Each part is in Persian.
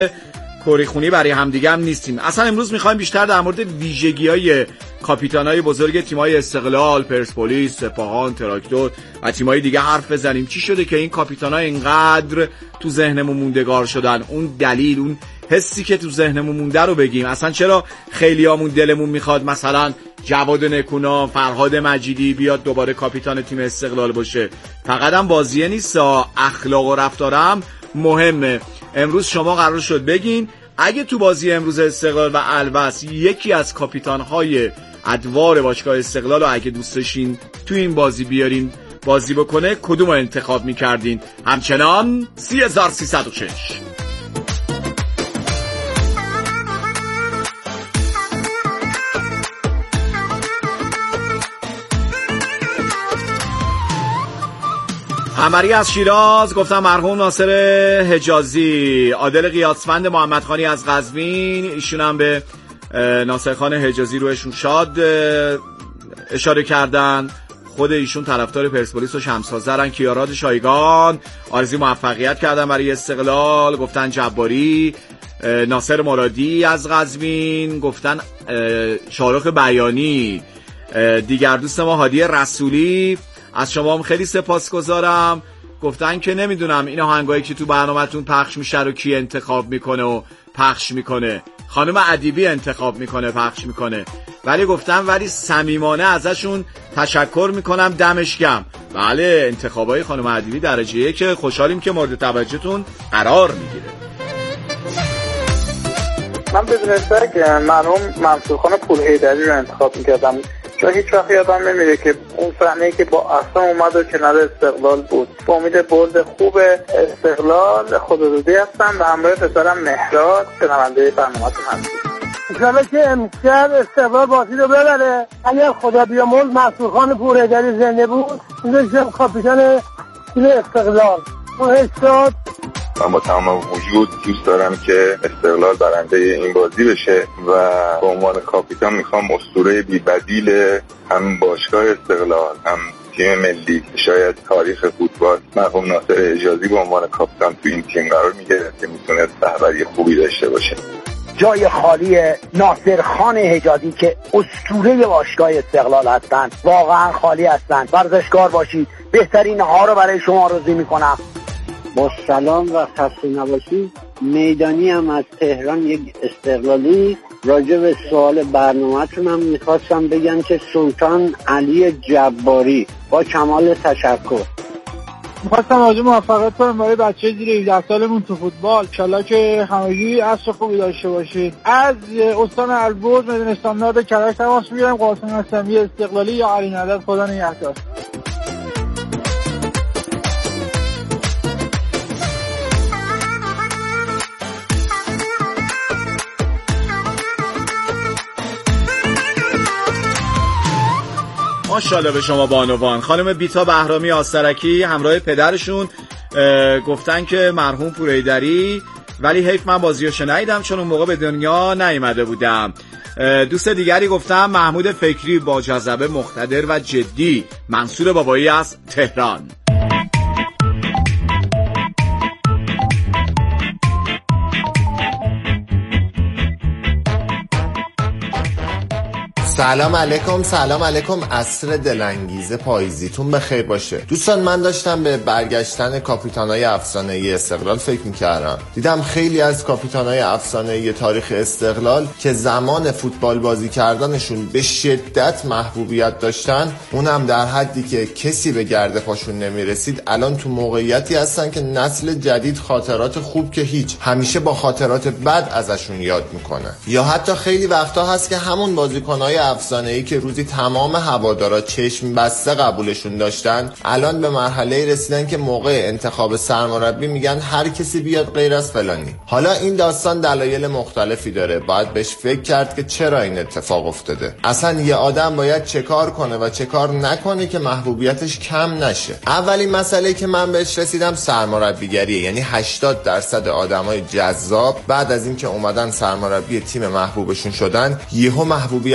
کوریخونی برای همدیگه هم نیستیم. اصلا امروز میخوایم بیشتر در مورد ویژگی‌های کاپیتانای بزرگ تیم‌های استقلال، پرسپولیس، سپاهان، تراکتور و تیم‌های دیگه حرف بزنیم. چی شده که این کاپیتانا اینقدر تو ذهنمون موندگار شدن؟ اون دلیل، اون حسی که تو ذهنمون مونده رو بگیم. اصلا چرا خیلیامون دلمون میخواد مثلا جواد نکونا، فرهاد مجیدی بیاد دوباره کاپیتان تیم استقلال باشه؟ فقط هم بازیه نیست، اخلاق و رفتارم مهمه. امروز شما قرار شد بگین اگه تو بازی امروز استقلال و الوس یکی از کاپیتان‌های ادوار باشگاه استقلال رو اگه دوست داشتین تو این بازی بیارین بازی بکنه، کدوم رو انتخاب می‌کردین؟ همچنان 30306. عمری از شیراز گفتم مرحوم ناصر حجازی. عادل قیاسفند محمدخانی از قزوین، ایشون هم به ناصر خان حجازی روشون شاد اشاره کردن. خود ایشون طرفدار پرسپولیس و شمس‌آذرن. کیاراد شایگان آرزوی موفقیت کردن برای استقلال، گفتن جباری. ناصر مرادی از قزوین گفتن شارخ بیانی. دیگر دوست ما هادی رسولی از شما هم خیلی سپاسگزارم، گفتن که نمیدونم این آهنگایی که تو برنامه‌تون پخش میشه رو کی انتخاب میکنه و پخش میکنه. خانم ادیبی انتخاب میکنه پخش میکنه، ولی گفتن ولی صمیمانه ازشون تشکر میکنم، دمش گرم. بله، انتخابای خانم ادیبی درجه 1، خوشحالیم که مورد توجهتون قرار میگیره. من بدون شک مرحوم منصورخان پورحیدری رو انتخاب میکردم، چون هیچ وقت یادم نمیره که اون صحنه‌ای که با احسان اومد و کنار استقلال بود. با امید برد خوب استقلال خدادادی هستم و همراه پسرم مهراد شنونده برنامه‌تون هستم. انشالله که امشب استقلال بازی رو ببره. اگر خدا بیامرز منصورخان پورحیدری زنده بود میذاشتم کاپیتان تیم استقلال. احساس من با تمام وجود دوست دارم که استقلال برنده این بازی بشه و به عنوان کاپیتان میخوام اسطوره بی‌بدیل هم باشگاه استقلال هم تیم ملی، شاید تاریخ فوتبال، مرحوم ناصر حجازی به عنوان کاپیتان تو این تیم قرار میگیره که میتونه رهبری خوبی داشته باشه. جای خالی ناصر خان حجازی که اسطوره باشگاه استقلال هستن واقعا خالی هستن. ورزشکار باشید، بهترین ها رو برای شما آرزو میکنم. با سلام و خسته نباشید. میدانی هم از تهران، یک استقلالی. راجع به سوال برنامه‌تون هم میخواستم بگم که سلطان علی جباری، با کمال تشکر. میخواستم راجع موفقیت کنم برای بچه زیر 17 سالمون تو فوتبال. انشالله که همگی عصر خوبی داشته باشید. از استان البرز میدان استاندارد کرج تماس میگیرم. قاسم هستم، یه استقلالی یا علی ندر. خدا نگهدار. ماشاءالله به شما بانوان. خانم بیتا بهرامی آسترکی همراه پدرشون گفتن که مرحوم پورحیدری، ولی حیف من بازیو شنیدم چون اون موقع به دنیا نیامده بودم. دوست دیگری گفتم محمود فکری، با جذبه، مقتدر و جدی. منصور بابایی از تهران. سلام علیکم. عصر دلانگیز پاییزیتون بخیر باشه. دوستان، من داشتم به برگشتن کاپیتانای افسانه‌ای استقلال فکر می‌کردم. دیدم خیلی از کاپیتانای افسانه‌ای تاریخ استقلال که زمان فوتبال بازی کردنشون به شدت محبوبیت داشتن، اونم در حدی که کسی به گرد پاشون نمیرسید، الان تو موقعیتی هستن که نسل جدید خاطرات خوب که هیچ، همیشه با خاطرات بد ازشون یاد میکنه. یا حتی خیلی وقتا هست که همون بازیکنای افسانه‌ای که روزی تمام هوادارا چشم بسته قبولشون داشتن، الان به مرحله رسیدن که موقع انتخاب سرمربی میگن هر کسی بیاد غیر از فلانی. حالا این داستان دلایل مختلفی داره، باید بهش فکر کرد که چرا این اتفاق افتاده. اصلا یه آدم باید چه کار کنه و چه کار نکنه که محبوبیتش کم نشه. اولین مسئله که من بهش رسیدم سرمربیگریه. یعنی 80% آدمای جذاب بعد از اینکه اومدن سرمربی تیم محبوبشون شدن، یهو محبوبیتشون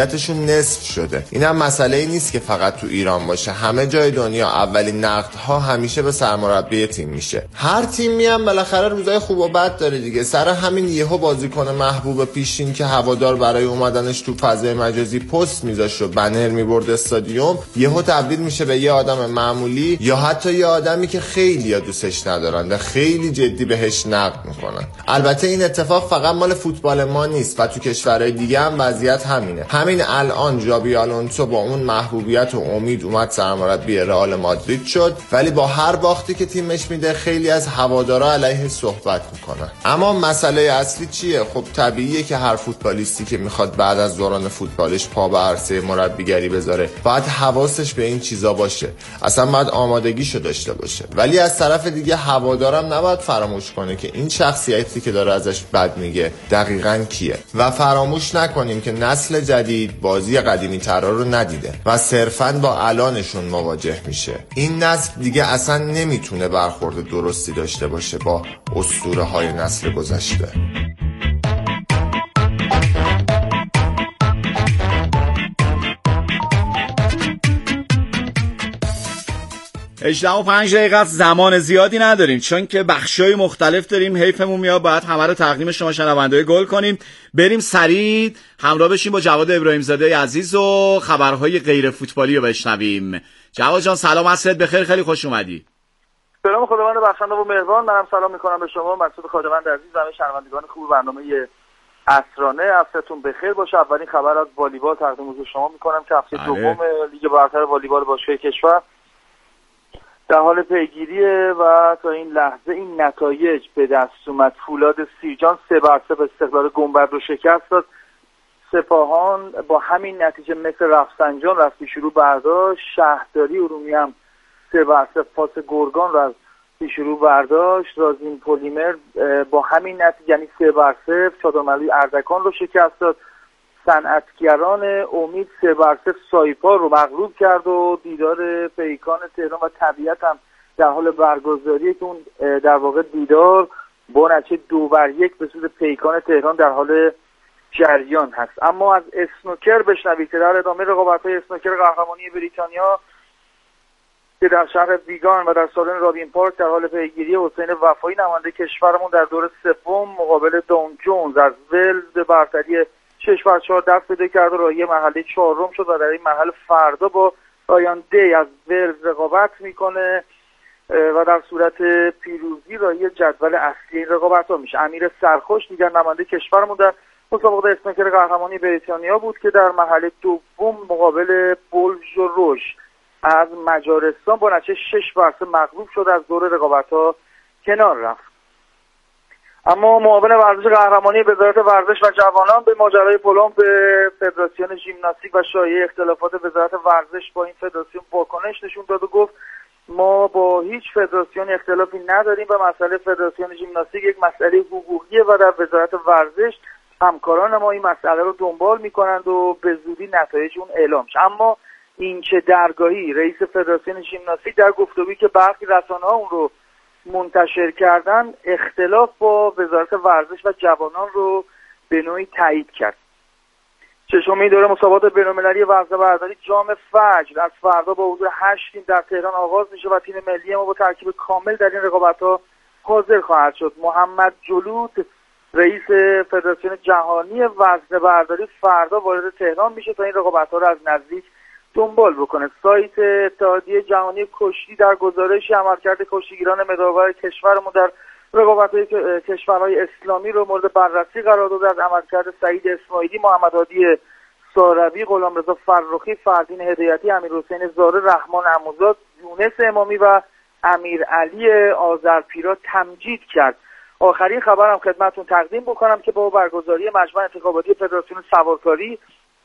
نصف شده. اینم مسئله نیست که فقط تو ایران باشه، همه جای دنیا اولین نقدها همیشه به سرمربی تیم میشه. هر تیمی هم بالاخره روزای خوب و بد داره دیگه. سر همین یهو بازیکن محبوب پیشین که هوادار برای اومدنش تو فضای مجازی پست میذاشت و بنر میبرد استادیوم، یهو تبدیل میشه به یه آدم معمولی یا حتی یه آدمی که خیلی‌ها دوستش ندارن و خیلی جدی بهش نقد میکنن. البته این اتفاق فقط مال فوتبال ما نیست و تو کشورهای دیگه هم وضعیت همینه. همین الان ژابی آلونسو با اون محبوبیت و امید اومد سرمربی رئال مادرید شد، ولی با هر باختی که تیمش میده خیلی از هوادارا علیه صحبت میکنن. اما مسئله اصلی چیه؟ خب طبیعیه که هر فوتبالیستی که میخواد بعد از دوران فوتبالش پا به عرصه مربیگری بذاره باید حواسش به این چیزا باشه، اصلا باید آمادگیشو داشته باشه. ولی از طرف دیگه هوادارم نباید فراموش کنه که این شخصیتی که داره ازش بد میگه دقیقاً کیه. و فراموش نکنیم که نسل جدید بازی قدیمی ترا رو ندیده و صرفاً با الانشون مواجه میشه. این نسل دیگه اصلا نمیتونه برخورد درستی داشته باشه با اسطوره های نسل گذشته. 18:05 دقیقه زمان زیادی نداریم چون که بخشای مختلف داریم، حیفمون میاد باید همه رو تقدیم شما شنونده‌های گل کنیم. بریم سریع همراه بشیم با جواد ابراهیم زاده عزیز و خبرهای غیر فوتبالی رو بشنویم. جواد جان سلام، عصرت بخیر، خیلی خوش اومدی. سلام خداوند بخشنده و مهربان، منم سلام میکنم به شما مسعود خداوند عزیز و همه شنوندگان خوب برنامه عصرانه. عصرتون بخیر باشه. اولین خبر از والیبال تقدیم حضور شما میکنم که هفته دوم لیگ برتر والیبال باشگاه کشور در حال پیگیریه و تا این لحظه این نتایج به دست اومد. فولاد سیرجان 3-0 استقلال گنبد رو شکست داد. سپاهان با همین نتیجه مثل رفسنجان رفت پیشرو برداشت. شهرداری ارومیه هم 3-0 پاس گرگان رو از پیشرو برداشت. رازین پلیمر با همین نتیجه یعنی 3-0 چادرملوی اردکان رو شکست داد. صنعتگران امید 3-0 سایپا رو مغلوب کرد و دیدار پیکان تهران و طبیعت هم در حال برگزاریه که اون در واقع دیدار با نتیجه 2-1 به سود پیکان تهران در حال جریان هست. اما از اسنوکر بشنوید که در ادامه رقابت‌های اسنوکر قهرمانی بریتانیا که در شهر ویگان و در سالن رابین پارک در حال پیگیری، حسین وفایی نماینده کشورمون در دور سوم مقابل دون جونز از ولز به برتری 6-4 دست بده کرد و راهی مرحله 4 شد و در این مرحله فردا با رایان دی از ولز رقابت میکنه و در صورت پیروزی راهی جدول اصلی این رقابت‌ها میشه. امیر سرخوش دیگر نماینده کشورمون در مسابقه اسنوکر قهرمانی بریتانیا بود که در مرحله دوم مقابل بولژ و روش از مجارستان با نتیجه 6-0 مغلوب شد، از دور رقابت‌ها کنار رفت. اما معاون ورزش قهرمانی وزارت ورزش و جوانان به ماجرای پلم به فدراسیون ژیمناستیک و شایعه اختلافات وزارت ورزش با این فدراسیون واکنش نشون داد و گفت ما با هیچ فدراسیون اختلافی نداریم و مسئله فدراسیون ژیمناستیک یک مسئله حقوقیه و در وزارت ورزش همکاران ما این مسئله رو دنبال میکنند و به زودی نتایج اون اعلام شه. اما این چه درگاهی رئیس فدراسیون ژیمناستیک در گفتگویی که برخی رسانه‌ها اون رو منتشر کردن اختلاف با وزارت ورزش و جوانان رو به نوعی تایید کرد. ششمین دوره مسابقات بین‌المللی وزنه‌برداری جام فجر از فردا با حضور 8 تیم در تهران آغاز میشه و تیم ملی ما با ترکیب کامل در این رقابت‌ها حاضر خواهد شد. محمد جلوت رئیس فدراسیون جهانی وزنه‌برداری فردا وارد تهران میشه تا این رقابت‌ها رو از نزدیک دنبال بکنه. سایت اتحادیه جهانی کشتی در گزارشی عملکرد کشتیگیران مدال‌آور کشورمون در رقابت‌های کشورهای اسلامی رو مورد بررسی قرار داده. از عملکرد سعید اسماعیلی، محمد هادی ساروی، غلامرضا فرخی، فردین هدایتی، امیرحسین زاره، رحمان عموزاد، یونس امامی و امیرعلی آذرپیرا تمجید کرد. آخرین خبرم خدمتتون تقدیم بکنم که با برگزاری مجمع انتخاباتی فدراسیون سوارکاری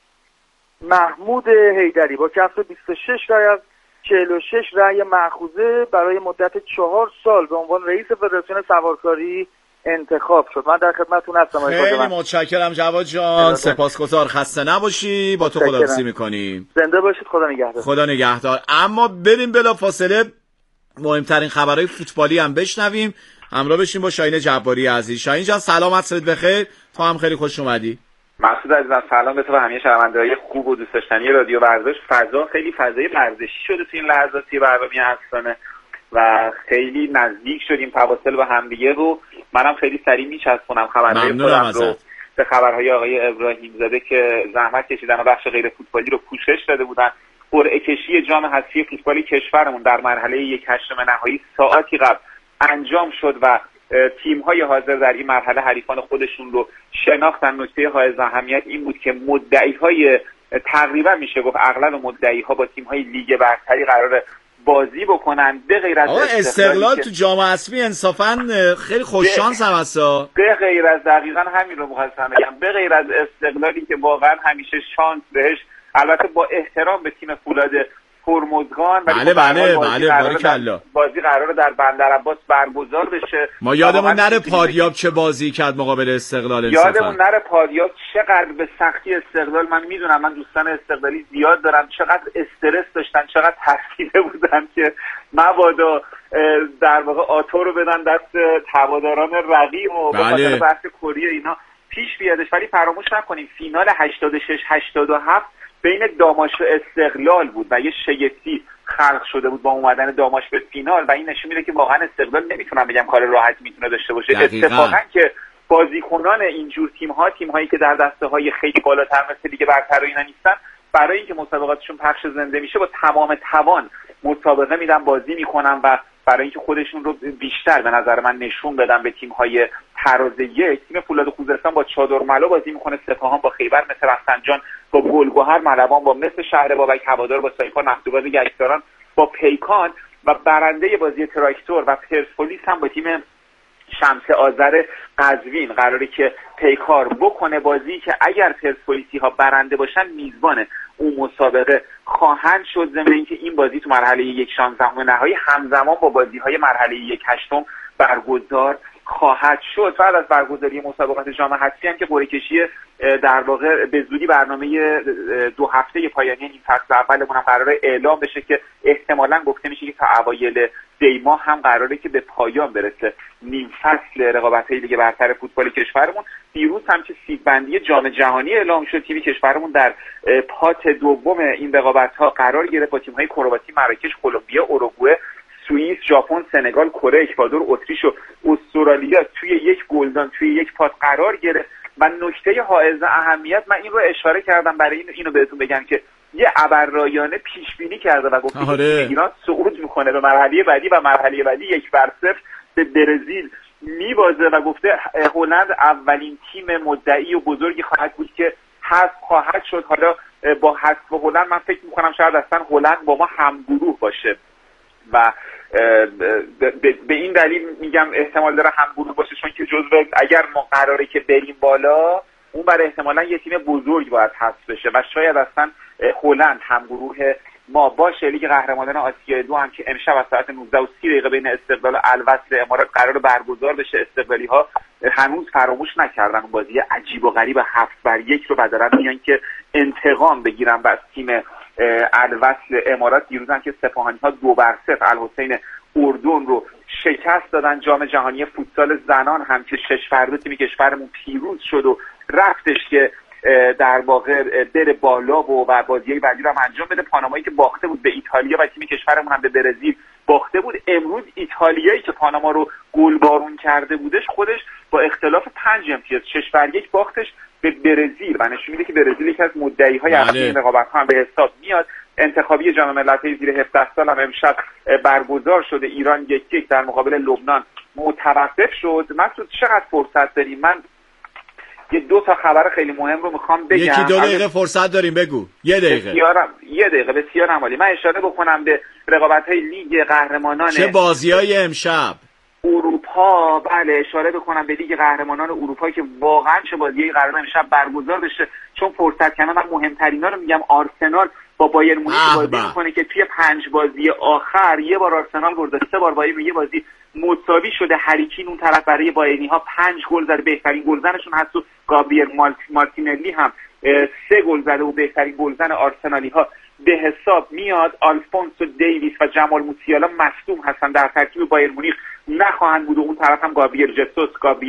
محمود حیدری با کسب 26 رای از 46 رای مأخوذه برای مدت 4 سال به عنوان رئیس فدراسیون سوارکاری انتخاب شد. من در خدمتتون هستم. خیلی متشکرم جواد جان، سپاسگزار، خسته نباشی، با تو خداحافظی میکنیم. زنده باشید، خدا نگهدار. خدا نگهدار. اما بریم بلا فاصله مهمترین خبرهای فوتبالی هم بشنویم. همراه بشیم با شاهین جباری عزیز. شاهین جان سلام، عصرت بخیر، تو هم خیلی خوش اومدی. مسعود عزیزم سلام به تو و همه شنونده‌های خوب و دوست داشتنی رادیو ورزش. فضا خیلی فضای ورزشی شده تو این لحظاتی برنامه افسانه و خیلی نزدیک شدیم فواصل با همدیگه رو. منم خیلی سریع میچسبونم خبرهای خودم رو به خبرهای آقای ابراهیم زاده که زحمت کشیدن و بخش غیر فوتبالی رو پوشش داده بودن. قرعه کشی جام حذفی فوتبالی کشورمون در مرحله 1/8 نهایی ساعتی قبل انجام شد و تیم‌های حاضر در این مرحله حریفان خودشون رو شناختن. نکته حائز اهمیت این بود که مدعی‌های تقریبا میشه گفت اغلب مدعی‌ها با تیم‌های لیگ برتری قراره بازی بکنن به غیر از استقلال تو جام حذفی انصافا خیلی خوش شانس هم هستا. به غیر از دقیقاً همین رو می‌خواستم بگم، به غیر از استقلالی که واقعا همیشه شانس بهش، البته با احترام به تیم فولاد هرمزگان، بله باریکلا بازی قراره در بندرعباس برگزار بشه. ما یادمون نره پادیاب چه بازی کرد مقابل استقلال. یادمون نره پادیاب چقدر به سختی استقلال، من میدونم من دوستان استقلالی زیاد دارم، چقدر استرس داشتن، چقدر ترسیده بودن که مبادا در واقع آتو رو بدن دست هواداران رقیب و به بحث کره اینا پیش بیادش. ولی فراموش نکنیم فینال 86-87 بین داماش و استقلال بود و یه شگفتی خلق شده بود با اومدن داماش به فینال و این نشون میده که واقعا استقلال نمیتونم بگم کار راحتی میتونه داشته باشه. اتفاقا که بازیکنان اینجور تیم‌هایی که در دسته‌های خیلی بالاتر مثل لیگ برتر و اینا نیستن، برای اینکه مسابقاتشون پخش زنده میشه با تمام توان مسابقه میدن، بازی میکنن و برای اینکه خودشون رو بیشتر به نظر من نشون بدن به تیم‌های تراز یک. تیم فولاد خوزستان با چادرملا بازی میکنه، سپاهان با خیبر، مثل رفسنجان با گلگهر، ملوان با مثل شهر بابک، هوادار با سایپا، نفتوگاز گچساران با پیکان و برنده بازی تراکتور و پرسپولیس هم با تیم شمس آذر قزوین قراره که پیکار بکنه. بازی که اگر پرسپولیسی ها برنده باشن میزبان اون مسابقه خواهند شد، ضمن اینکه این بازی تو مرحله 1/16 نهایی همزمان با بازی های مرحله 1/8 برگزار خواهد شد. بعد از برگزاری مسابقات جام حذفی هم که قرعه کشی در واقع به زودی برنامه 2 هفته پایانی این فصل اولمون هم قراره اعلام بشه که احتمالاً گفته میشه که تا اوایل دی ماه هم قراره که به پایان برسه نیم فصل رقابت‌های لیگ برتر فوتبال کشورمون. دیروز هم که سیدبندی جام جهانی اعلام شد، تیم کشورمون در پات دوم این رقابت‌ها قرار گرفت با تیم‌های کرواسی، مراکش، کلمبیا، اوروگوئه، سوئیس، ژاپن، سنگال، کره، اکوادور، اتریش و استرالیا توی یک گلدان توی یک پات قرار گرفت. و نکته حائز اهمیت، من این رو اشاره کردم برای اینو بهتون بگم که یه ابررایانه پیش بینی کرده و گفته که ایران صعود میکنه به مرحله بعدی و مرحله بعدی 1-0 به برزیل میبازه و گفته هلند اولین تیم مدعی و بزرگی خواهد بود که حذف خواهد شد. حالا با حذف هلند من فکر میکنم شاید اصلا هلند با ما همگروه باشه و به این دلیل میگم احتمال داره همگروه باشه، چون که جزو اگر ما قراره که بریم بالا اون برای احتمالا یه تیم بزرگ باید حذف بشه و شاید اصلا هلند همگروه ما باشه. لیگ قهرمانان آسیا 2 هم که امشب از ساعت 19:30 بین استقلال و الوصل امارات قرار برگزار بشه. استقلالی ها هنوز فراموش نکردن اون بازی عجیب و غریب 7-1 رو و دارن میان که انتقام بگیرن و از تیم الوصل امارات. دیروز هم که سپاهانی ها 2-0 الحسین اردن رو شکست دادن. جام جهانی فوتسال زنان هم که 6 فرد تیم کشورمون پیروز شد و رفتش که در واقع بره بالا و بازیای بعدی رو هم انجام بده. پانامایی که باخته بود به ایتالیا و تیم کشورمون هم به برزیل باخته بود. امروز ایتالیایی که پاناما رو گلبارون کرده بودش خودش با اختلاف 5 امتیاز 6-1 باختش به برزیل و نشون میده که برزیل یکی از مدعی‌های اصلی این رقابت‌ها هم به حساب میاد. انتخابی جام ملت‌های زیر 17 سال هم امشب برگزار شده. ایران 1-1 در مقابل لبنان متوقف شد. مسعود چقدر فرصت داریم؟ من یه 2 تا خبر خیلی مهم رو میخوام بگم. 1-2 دقیقه فرصت داریم، بگو. 1 دقیقه. یه دقیقه بسیار عالی. من اشاره بکنم به رقابت‌های لیگ قهرمانان چه بازی‌های امشب اروپا. بله اشاره بکنم به لیگ قهرمانان اروپا که واقعا چه بازیایی قراره امشب برگزار بشه، چون فرصت کردن من مهمترینا رو میگم. آرسنال با بایر مونیخ بازی میکنه که توی 5 بازی آخر یه بار آرسنال برده، 3 بار بایر یه بازی مساوی شده. هریکین اون طرف برای بایرنی ها 5 گل زده، بهترین گلزنشون هست و گابریل مارتینلی هم 3 گل زده و بهترین گلزن آرسنالی ها به حساب میاد. آلفونسو دیویس و جمال موسیالا مصدوم هستن، در ترکیب بایر مونیخ نخواهند بود و اون طرف هم گابریل جسوس، گابریل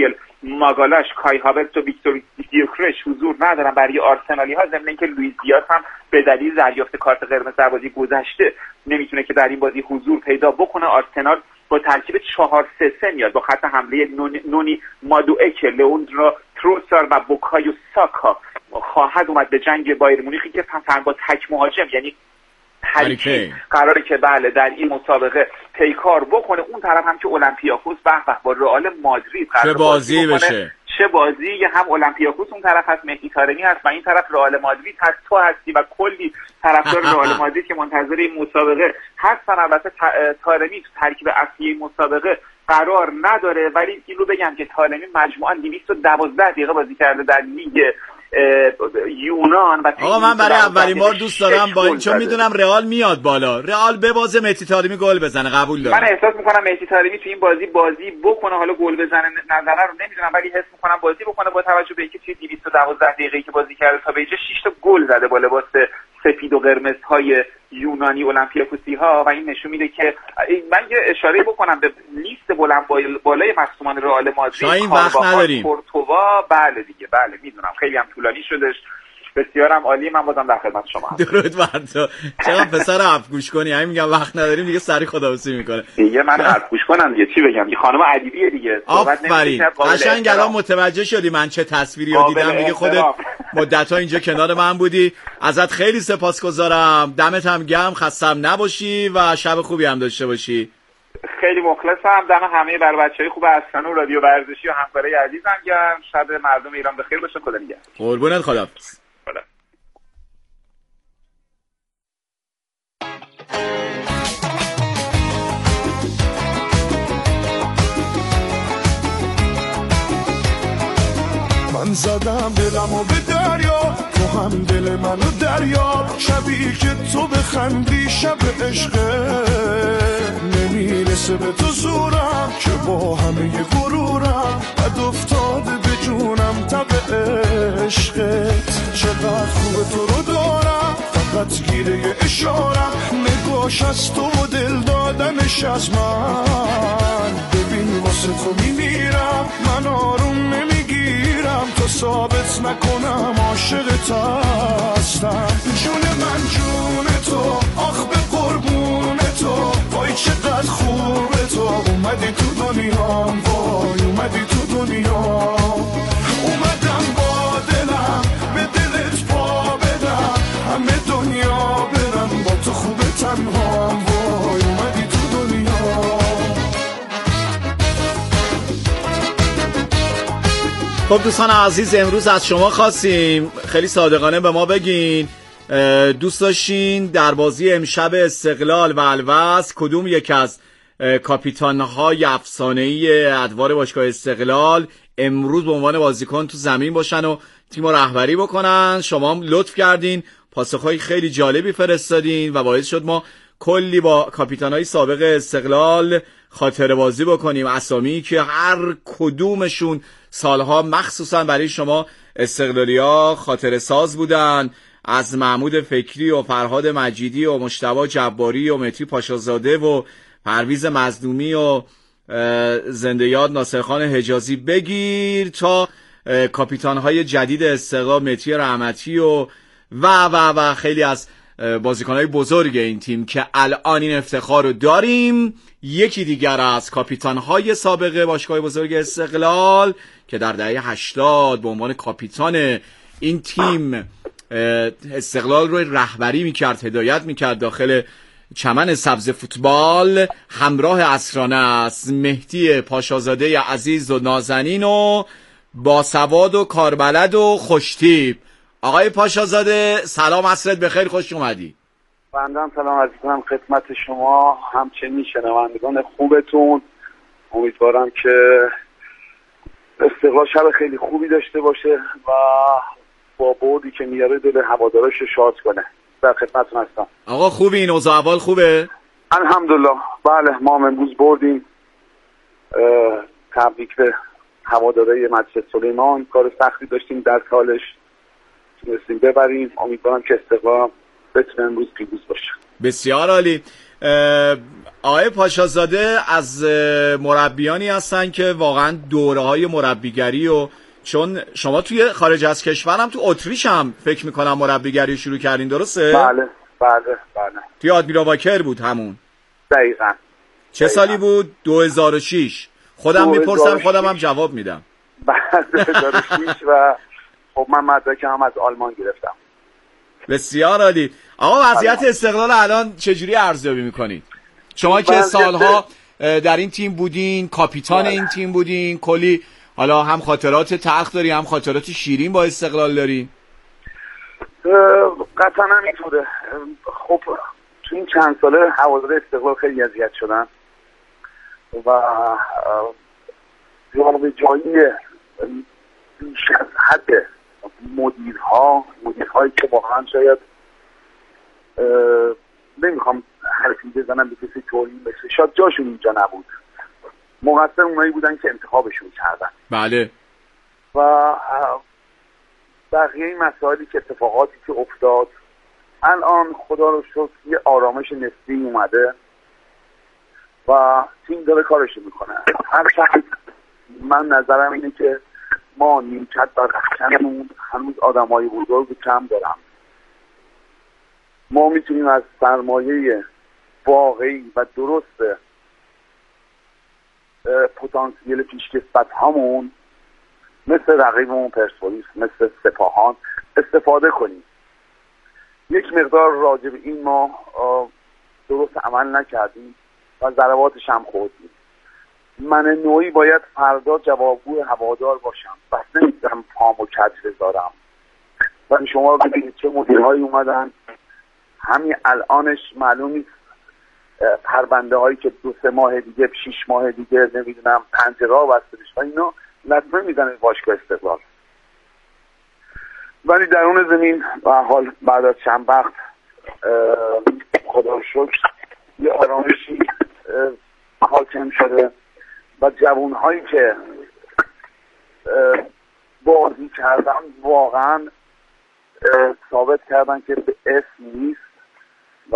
ماگالاش، کای هاورتس و ویکتور گیوکرش حضور ندارن برای آرسنالی ها، ضمن اینکه لوئیس دیاز هم به دلیل دریافت کارت قرمز در بازی گذشته نمیتونه که در این بازی حضور پیدا بکنه. آرسنال با ترکیب 4-3-3 میاد با خط حمله نونی مادوئک، لئوندرو تروسار و بوکایو ساکا خواهد اومد به جنگ بایر مونیخی که با تک مهاجم یعنی هریکین قراره که بله در این مسابقه پیکار بکنه. اون طرف هم که اولمپیاکوس به با رئال مادرید قراره بازی بشه، چه بازی، هم اولمپیاکوس اون طرف هست، مهدی طارمی هست و این طرف رئال مادرید هست، تو هستی و کلی طرفدار رئال مادرید که منتظر این مسابقه هستن. البته طارمی تو ترکیب اصلی این مسابقه قرار نداره، ولی این رو بگم که طارمی مجموعاً 212 دقیقه بازی کرده در لیگ یونان و آقا من برای اولین بار دوست دارم با این، چون میدونم رئال میاد بالا، رئال ببازه مهدی طارمی گل بزنه، قبول دارم. من احساس میکنم مهدی طارمی تو این بازی بکنه، حالا گل بزنه نظره رو نمیدونم ولی حس میکنم بازی بکنه، با توجه به اینکه توی 212 دقیقه‌ای که بازی کرده تا به اینجا 6 تا گل زده با لباس سفید و قرمزهای یونانی اولمپیاکوسی ها و این نشون میده که من یه اشاره بکنم به لیست بالای مصدومان رئال مادرید، کارواخال، کورتوا، بله دیگه، بله میدونم خیلی هم طولانی شدش، بسیارم عالی، من بازم در خدمت شما هستم. درود بر تو. چقدر پسر حرف گوش کنی، همین میگم وقت نداریم دیگه، سری خداحافظی میکنه دیگه. من حرف گوش کنم دیگه، چی بگم، یه خانم ادیبیه دیگه، صحبت نمیشه. قشنگ الان متوجه شدی من چه تصویری رو دیدم دیگه، خودت مدت‌ها اینجا کنار من بودی، ازت خیلی سپاسگزارم، دمت هم گرم، خستم نباشی و شب خوبی هم داشته باشی. خیلی مخلصم، دم همه برای بچهای خوب اسفن و رادیو ورزشی و همکارای عزیزم گرم، شب مردم ایران بخیر باشه، خدا نگهدار. قربونت، خداحافظ. من زدم دلمو به دریا، تو هم دل منو دریا، شبی که تو بخندی شب عشقه، نمیرسه به تو زورم که با همه غرورم بد افتاده به جونم تب عشقت، چقدر خوب تو رو دارم فقط گیره اشارم، نگاش از تو و دل دادنش از من، ببین واسه تو میمیرم، من آروم نمیگیرم تا ثابت نکنم عاشقت هستم، جون من جون تو، آخ به قربون تو، وای چقدر خوبه تو، اومدی تو دنیام، وای اومدی تو دنیام، اومدم با دلم به دلت پا بدم، همه دنیا برم با تو خوبه تنهام، وای اومدی تو دنیام. خب دوستان عزیز، امروز از شما خواستیم خیلی صادقانه به ما بگین دوست داشتین در بازی امشب استقلال و الوصل کدوم یک از کاپیتان‌های افسانه‌ای ادوار باشگاه استقلال امروز به عنوان بازیکن تو زمین باشن و تیم رهبری بکنن. شما هم لطف کردین، پاسخهای خیلی جالبی فرستادین و باعث شد ما کلی با کاپیتان‌های سابق استقلال خاطره بازی بکنیم، اسامی که هر کدومشون سالها مخصوصا برای شما استقلالیا خاطره ساز بودن، از محمود فکری و فرهاد مجیدی و مجتبی جباری و مهدی پاشازاده و پرویز مظلومی و زنده یاد ناصرخان حجازی بگیر تا کاپیتان‌های جدید استقلال مهدی رحمتی و خیلی از بازیکن‌های بزرگ این تیم که الان این افتخار رو داریم. یکی دیگر از کاپیتان‌های سابق باشگاه بزرگ استقلال که در دهه 80 به عنوان کاپیتان این تیم استقلال رو رهبری میکرد، هدایت میکرد داخل چمن سبز فوتبال، همراه اسرانه است، مهدی پاشازاده عزیز و نازنین و باسواد و کاربلد و خوشتیپ. آقای پاشازاده سلام، عصرت بخیر، خوش اومدی. بندم سلام عرض می‌کنم خدمت شما همچنین شنوندگان خوبتون. امیدوارم که استقلال شب خیلی خوبی داشته باشه و با بردی که میاره دل هوادارش شاد کنه. در خدمتتون هستم. آقا خوبی؟ این اوضاع احوال خوبه؟ الحمدلله. بله ما امروز بردیم. تبریک به هوادارهای مسجد سلیمان، کار سختی داشتیم در کالش تونستیم ببریم. امیدوارم که استقلال بتونه امروز پیروز باشه. بسیار عالی. آقای پاشازاده از مربیانی هستن که واقعا دوره‌های مربیگری و چون شما توی خارج از کشور هم تو اتریش هم فکر میکنم مربیگری شروع کردین، درسته؟ بله. توی آدمیرا واکر بود همون. دقیقاً. چه سالی بود؟ 2006. خودم میپرسم خودم هم جواب میدم. بعد 2006 و خب من مدرکم هم از آلمان گرفتم. بسیار عالی. آقا وضعیت استقلال الان چجوری ارزیابی میکنید؟ شما که سالها در این تیم بودین، کاپیتان این تیم بودین، کلی حالا هم خاطرات تلخ داری هم خاطرات شیرین با استقلال داری. قطعا همینطوره. خب تو این چند ساله هوادار استقلال خیلی اذیت شدن و جایی بیش از حد مدیرهایی که واقعا شاید نمیخوام حرفی بزنم به کسی توهین بشه، شاید جاشون اینجا نبود، مقصر اونایی بودن که انتخابشون کردن. بله. و بقیه این مسائلی که اتفاقاتی که افتاد الان خدا رو شکر یه آرامش نسبی اومده و تیم داره کارش میکنه. هر چند من نظرم اینه که ما نیمکت و رخکنمون هنوز آدمای بزرگ کم دارم. ما میتونیم از سرمایه واقعی و درست پتانسیل پیشکسوت هامون مثل رقیبمون پرسپولیس، مثل سپاهان استفاده کنیم. یک مقدار راجع به این ما درست عمل نکردیم و ضرباتش هم خوردیم. من نوعی باید فردا جوابگوی هوادار باشم، بس نمیتونم پامو کج بذارم. ولی شما ببینید چه مدیرهایی اومدن، همین الانش معلوم نیست پرونده هایی که 2-3 ماه دیگه 6 ماه دیگه نمیدونم پنجره ها بسته بشه و اینا لطمه میزنه باشگاه استقلال. ولی درون زمین و حال بعد از چند وقت خدا رو شکر یه آرامشی حاکم شده و جوان هایی که بازی کردن واقعا ثابت کردن که به اسم نیست و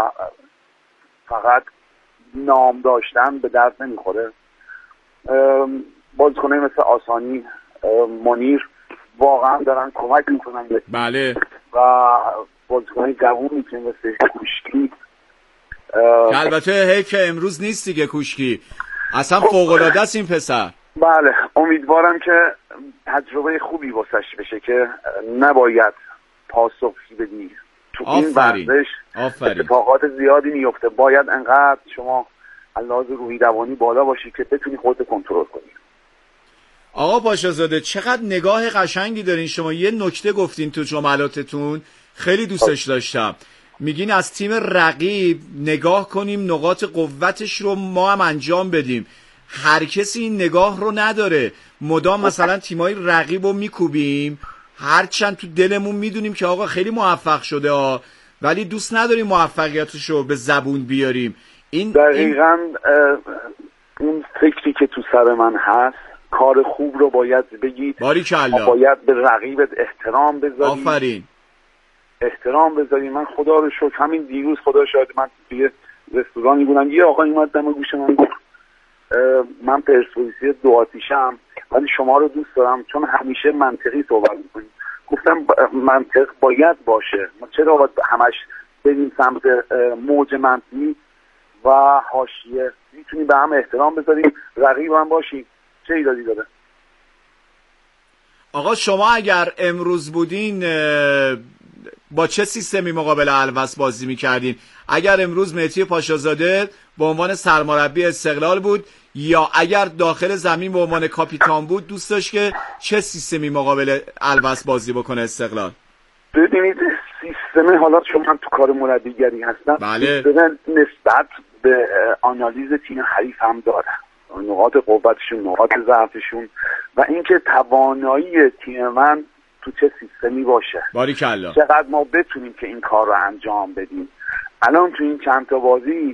فقط نام داشتن به درد نمیخوره. بازیکنایی مثل آسانی، منیر واقعا دارن کمک میکنن. بله. و بازیکنای جوونی که مثل کوشکی که البته هی که امروز نیست دیگه، کوشکی اصلا فوق‌العاده است این پسر. بله، امیدوارم که تجربه خوبی واسش بشه که نباید پاسخی بدی تو این ورزش. اتفاقات زیادی میفته، باید انقدر شما از لحاظ روحی روانی بالا باشی که بتونی خودت کنترل کنی. آقا پاشازاده چقدر نگاه قشنگی دارین شما. یه نکته گفتین تو جملاتتون خیلی دوستش داشتم، میگین از تیم رقیب نگاه کنیم نقاط قوتش رو ما هم انجام بدیم. هر کسی این نگاه رو نداره، مدام مثلا تیمای رقیب رو میکوبیم هرچند تو دلمون میدونیم که آقا خیلی موفق شده ولی دوست نداریم موفقیتش رو به زبون بیاریم. این دقیقاً اون فکری که تو سر من هست، کار خوب رو باید بگید، باریکلا، باید به رقیبت احترام بذاری. آفرین. احترام بذاری. من خدا رو شکر همین دیروز خدا شاهد من توی رستورانی بودم، یه آقا اومد دم گوش من گفت من پرسپولیسی 2 آتیشم ولی شما رو دوست دارم چون همیشه منطقی صحبت میکنید. گفتم منطق باید باشه، ما چرا باید همش بریم سمت موج منطقی و حاشیه؟ میتونیم به هم احترام بذاریم، رقیب هم باشیم، چه ایرادی داره؟ آقا شما اگر امروز بودین با چه سیستمی مقابل الوس بازی میکردین؟ اگر امروز مهدی پاشازاده به عنوان سرمربی استقلال بود یا اگر داخل زمین به عنوان کاپیتان بود، دوست داشت که چه سیستمی مقابل الوس بازی بکنه استقلال؟ ببینید سیستم، حالا چون من تو کار مربیگری هستم، بله، نسبت به آنالیز تیم حریف هم داره، نقاط قوتشون، نقاط ضعفشون و اینکه توانایی تیم من تو چه سیستمی باشه. باریکلا. چقدر ما بتونیم که این کار رو انجام بدیم. الان تو این چند تا بازی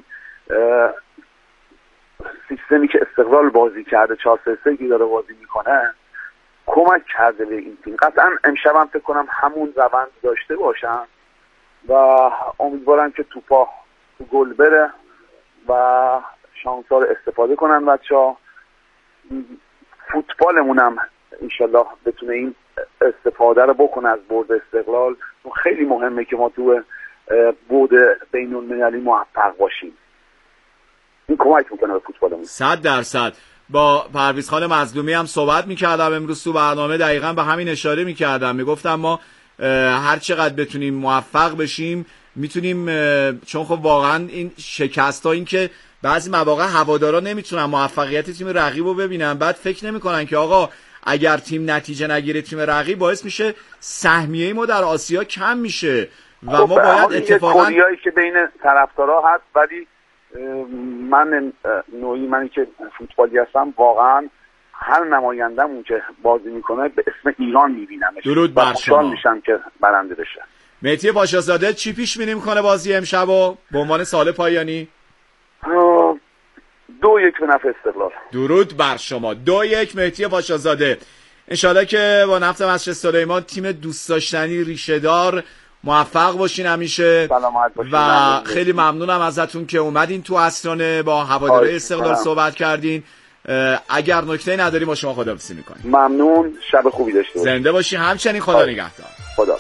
سیستمی که استقلال بازی کرده 4-3-3 که داره بازی میکنه کمک کرده به این تیم. قطعا امشب هم فکر کنم همون روند داشته باشن و امیدوارم که توپا گل بره و شانس‌ها رو استفاده کنن بچه‌ها. فوتبالمون هم انشالله بتونه این استفاده رو بکنه از برد استقلال. خیلی مهمه که ما تو برد بین‌المللی موفق باشیم. این کمک میکنه به فوتبالمون. 100%. با پرویز خان مظلومی هم صحبت میکردم امروز تو برنامه، دقیقاً به همین اشاره میکردم. میگفتم ما هر چقدر بتونیم موفق بشیم میتونیم، چون خب واقعا این شکست ها، این که بعضی مواقع هوادارا نمیتونن موفقیت تیم رقیب رو ببینن، بعد فکر نمیکنن که آقا اگر تیم نتیجه نگیره تیم رقیب باعث میشه سهمیه ما در آسیا کم میشه و ما باید اتفاقا کوریایی که بین طرفدارا هست. ولی من منی که فوتبالی هستم واقعا هر نمایندمون که بازی میکنه به اسم ایران میبینمش. درود بر شما. میشم که برنده بشه. مهدی پاشازاده چی پیش بینی میکنه بازی امشب و به عنوان سال پایانی؟ 2-1 به نفع استقلال. درود بر شما. 2-1 مهدی پاشازاده. انشالله که با نفت مسجد سلیمان تیم دوست داشتنی ریشه دار موفق باشین همیشه. سلامت باشین. و خیلی ممنونم ازتون که اومدین تو اسرانه با هواداره استقلال صحبت کردین. اگر نکته نداری ما شما خداحافظی میکنیم. ممنون، شب خوبی داشته باشین. زنده باشین. همچنین خدا نگهدار. خدا.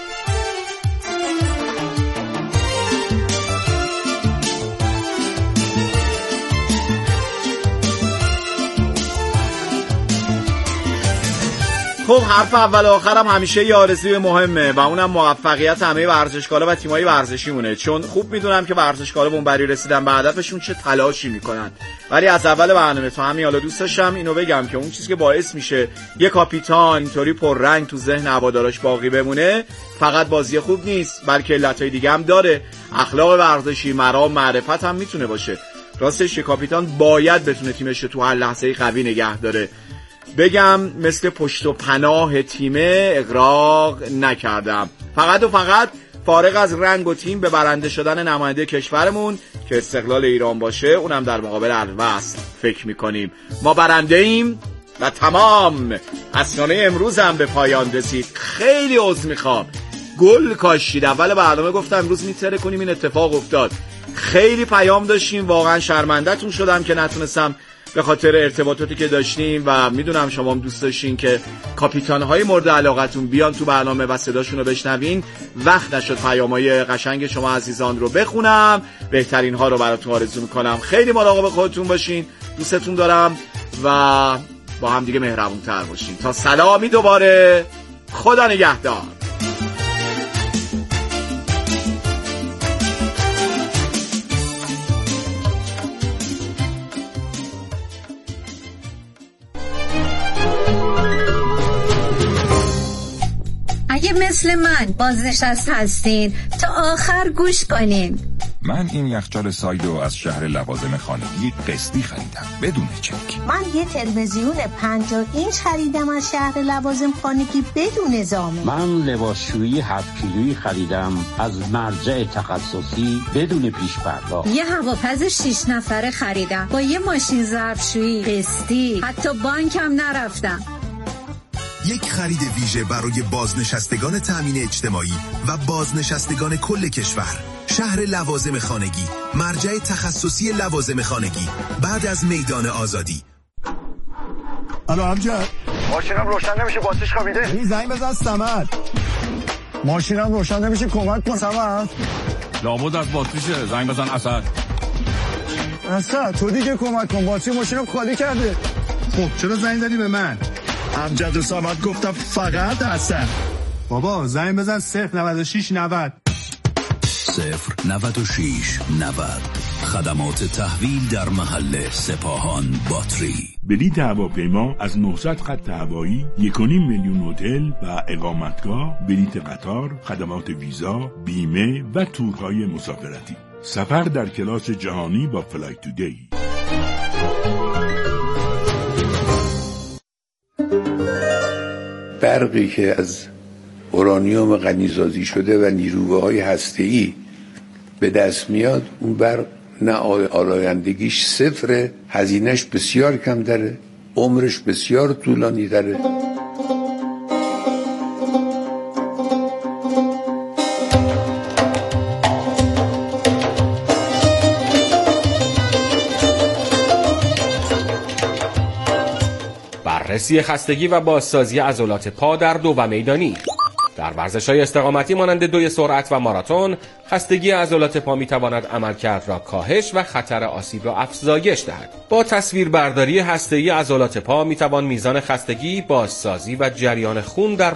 خب حرف اول و آخرم همیشه یه آرزوی مهمه و اونم موفقیت همه ورزشکارا و تیمای ورزشی مونه، چون خوب میدونم که ورزشکارا اون برای رسیدن به هدفشون چه تلاشی میکنن. ولی از اول برنامه تا همین حالا دوست داشتم اینو بگم که اون چیزی که باعث میشه یه کاپیتان اینطوری پررنگ تو ذهن هوادارش باقی بمونه فقط بازی خوب نیست، بلکه علتای دیگه هم داره. اخلاق ورزشی، مرام، معرفت هم میتونه باشه. راستش یه کاپیتان باید بتونه تیمش رو تو هر لحظه قوی نگه داره. بگم مثل پشت و پناه تیم اغراق نکردم. فقط و فقط فارغ از رنگ و تیم به برنده شدن نماینده کشورمون که استقلال ایران باشه، اونم در مقابل الوصل فکر میکنیم. ما برنده ایم و تمام. اسرانه امروز هم به پایان رسید. خیلی عذر میخوام، گل کاشید. اول برنامه گفتم امروز میتره کنیم، این اتفاق افتاد. خیلی پیام داشتیم، واقعا شرمنده‌تون شدم که نتونستم به خاطر ارتباطاتی که داشتیم و میدونم شما هم دوست داشتین که کاپیتان‌های مورد علاقتون بیان تو برنامه و صداشون رو بشنوین. وقت نشد پیام‌های قشنگ شما عزیزان رو بخونم. بهترین ها رو براتون آرزو میکنم. خیلی مراقب خودتون باشین. دوستتون دارم و با هم دیگه مهربون‌تر باشین. تا سلامی دوباره. خدا نگهدار. اگه مثل من بازنشست هستین تا آخر گوش کنین. من این یخچال سایدو از شهر لوازم خانگی قسطی خریدم بدون چک. من یه تلویزیون 50 اینچ خریدم از شهر لوازم خانگی بدون زامن. من لباسشویی 7 کیلویی خریدم از مرجع تخصصی بدون پیش پرداخت. یه هواپز 6 نفره خریدم با یه ماشین ظرفشویی قسطی، حتی بانکم نرفتم. یک خرید ویژه برای بازنشستگان تامین اجتماعی و بازنشستگان کل کشور. شهر لوازم خانگی، مرجع تخصصی لوازم خانگی، بعد از میدان آزادی. الو امجد، ماشینم روشن نمیشه، باتریش خوابیده. این زنگ بزن صمد. ماشینم روشن نمیشه، کمک کن صمد. لابد از باتریشه، زنگ بزن اسد. اسد تو دیگه کمک کن، باتری ماشینم خالی کرده. خب چرا زنگ زدی به من؟ امجد و صمد گفتم فقط اسد. بابا زنگ بزن 096 90 096 90. خدمات تحویل در محل سپاهان باتری. بلیط هواپیما از 900 خط هوایی، 1.5 میلیون هتل و اقامتگاه، بلیط قطار، خدمات ویزا، بیمه و تورهای مسافرتی. سفر در کلاس جهانی با فلای تودی. برقی که از اورانیوم غنی‌سازی شده و نیروهای هسته‌ای به دست میاد، اون برق نه آلایندگیش صفره، هزینهش بسیار کم داره، عمرش بسیار طولانی داره. بررسی خستگی و بازسازی عضلات پا در دو و میدانی. در ورزش‌های استقامتی مانند دوی سرعت و ماراتون، خستگی عضلات پا می‌تواند عملکرد را کاهش و خطر آسیب را افزایش دهد. با تصویربرداری هسته‌ای عضلات پا می‌توان میزان خستگی، بازسازی و جریان خون در